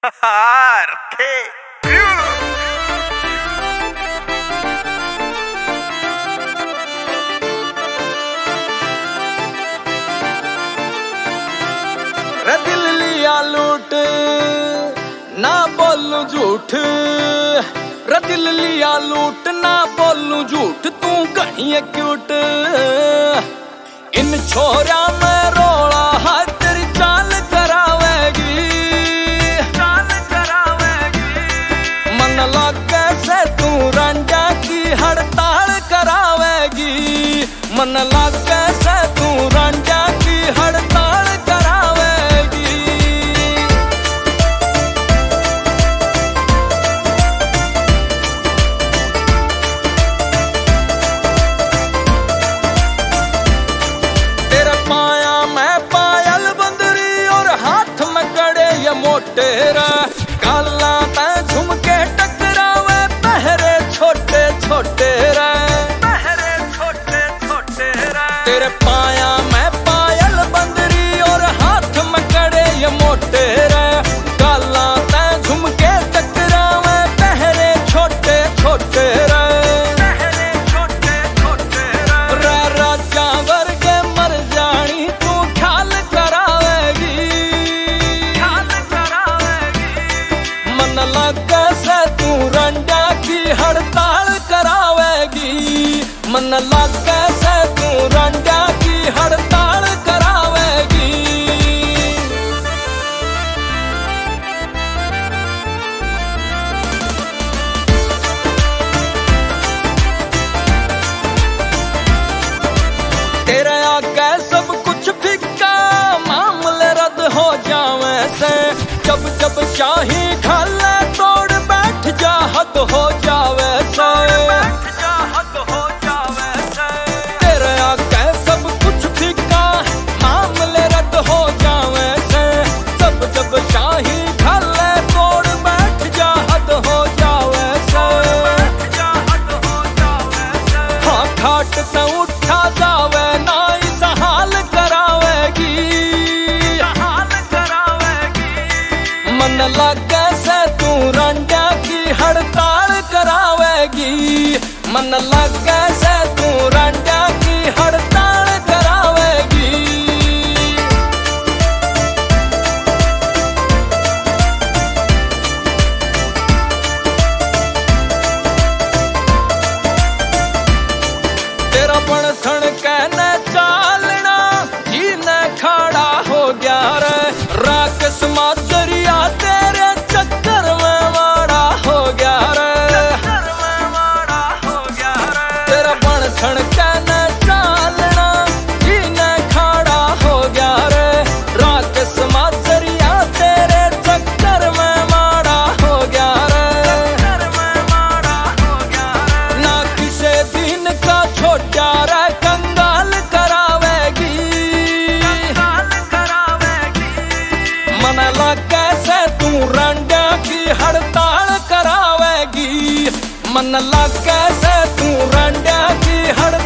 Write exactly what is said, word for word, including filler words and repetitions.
रखे रे दिल लिया लूट ना बोलू झूठ, रे दिल लिया लूट ना बोलू झूठ, तू घनी है क्यूट। इन छोरा में रोला है तेरी चाल करावेगी, चाल करावेगी। मन लागे से तू रंजा की हड़ताल करावेगी, मन लागे से तू रंजा की हड़ताल करावेगी। तेरे पाया में पायल बंदरी और हाथ में कड़े ये मोटेरा, काला ते झुमके टकरावे पहरे छोटे छोटे रे, पहरे छोटे छोटे रे। तेरे पाया में पायल बंदरी और हाथ में कड़े ये मोटेरा, काला ते झुमके टकरावे पहरे छोटे छोटे रे, पहरे छोटे छोटे रे। राजा वर्गे मर जानी तू ख्याल करावेगी, ख्याल करावेगी। मन लगे से तू रंडा की हड़ताल करावेगी, मन लगे से तू रंडा की हड़ताल करावेगी। तेरे आगे सब कुछ फिक्का, मामले रद्द हो जावे से, जब जब शाही खाले तोड़ बैठ जा हद हो जावे से, बैठ जा हद हो जावे से। तेरे आगे सब कुछ फिक्का, मामले रद्द हो जावे से, जब जब शाही खाले तोड़ बैठ जा हद हो जावे से, बैठ जा हद हो जावे से। हाँ खाट से उठा जावे ना इस हाल करावेगी, हाल करावेगी। मन लगे से तू रंडा की हड़ताल करावेगी, मन लगे से तू रंडा की हड़ताल करावेगी। तेरा बण सण कहने चालना जीने खड़ा हो गया रे, राकेश माजरिया तेरे चक्कर में माड़ा हो गया रे, चक्कर में माड़ा हो गया रे। तेरा बण सण कहने चालना जीने खड़ा हो गया रे, राकेश माजरिया तेरे चक्कर में माड़ा हो गया रे, चक्कर में माड़ा हो गया रे। ना किसे दिन का छोटा रे कंगाल करावेगी, कंगाल करावेगी। मन लगे से तू रंडा की हड़ताल करावेगी, मन लगे से तू रंडा की हड़ताल